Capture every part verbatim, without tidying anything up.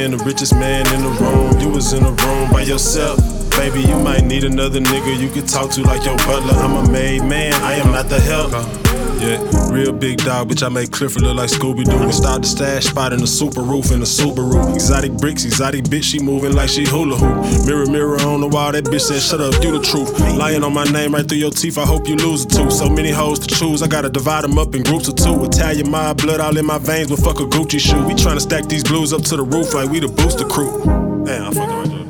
been the richest man in the room. You was in the room by yourself. Baby, you might need another nigga you could talk to like your butler. I'm a made man, I am not the help. Yeah, real big dog, bitch, I make Clifford look like Scooby-Doo. And start the stash spot in the super roof in the Subaru. Exotic bricks, exotic bitch, she moving like she hula hoop. Mirror, mirror on the wall, that bitch said, shut up, you the truth. Lying on my name right through your teeth, I hope you lose a tooth. So many hoes to choose, I gotta divide them up in groups of two. Italian mob, blood all in my veins, but fuck a Gucci shoe. We tryna stack these blues up to the roof like we the booster crew. Damn, I fucked right there.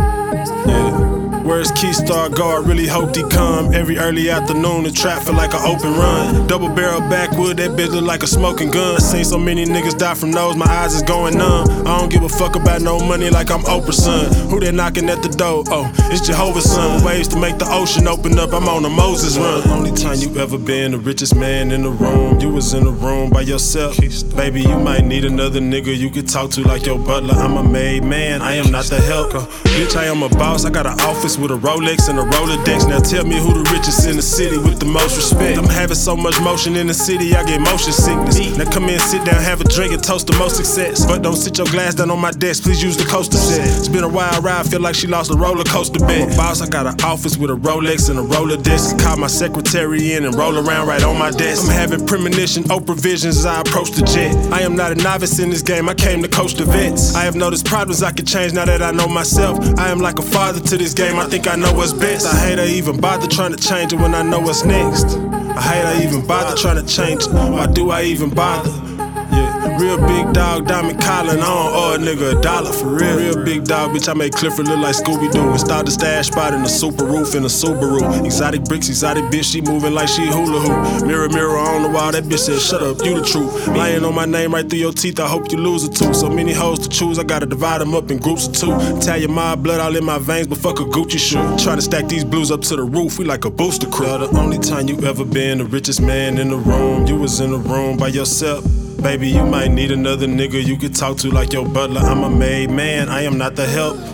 Yeah. Where's Keystar go? I really hope he come. Every early afternoon, the trap feel like an open run. Double barrel backwood, that bitch look like a smoking gun. Seen so many niggas die from those, my eyes is going numb. I don't give a fuck about no money like I'm Oprah's son. Who they knocking at the door? Oh, it's Jehovah's son. Waves to make the ocean open up, I'm on a Moses run. Only time you ever been the richest man in the room. You was in the room by yourself. Baby, you might need another nigga you could talk to like your butler. I'm a made man, I am not the help. Bitch, I am a boss, I got an office with a Rolex and a Rolodex. Now tell me who the richest in the city with the most respect. I'm having so much motion in the city, I get motion sickness. Now come in, sit down, have a drink and toast the most success. But don't sit your glass down on my desk, please use the coaster set. It's been a wild ride, feel like she lost a roller coaster bet. I'm a boss, I got an office with a Rolex and a Rolodex. Call my secretary in and roll around right on my desk. I'm having premonition, Oprah visions as I approach the jet. I am not a novice in this game, I came to coach the vets. I have noticed problems I can change now that I know myself. I am like a father to this game, I think I know what's best. I hate I even bother trying to change it when I know what's next. I hate I even bother trying to change it. Why do I even bother? Yeah, real big dog, diamond collar, I don't owe a nigga a dollar for real. Real big dog, bitch, I make Clifford look like Scooby-Doo. And start the stash spot in the super roof in the Subaru. Exotic bricks, exotic bitch, she moving like she hula hoop. Mirror, mirror on the wall, that bitch said, shut up, you the truth. Lying on my name right through your teeth, I hope you lose a tooth. So many hoes to choose, I gotta divide them up in groups of two. Italian mob, blood all in my veins, but fuck a Gucci shoe. Tryna stack these blues up to the roof, we like a booster crew. The only time you ever been the richest man in the room. You was in the room by yourself. Baby, you might need another nigga you could talk to like your butler. I'm a made man, I am not the help.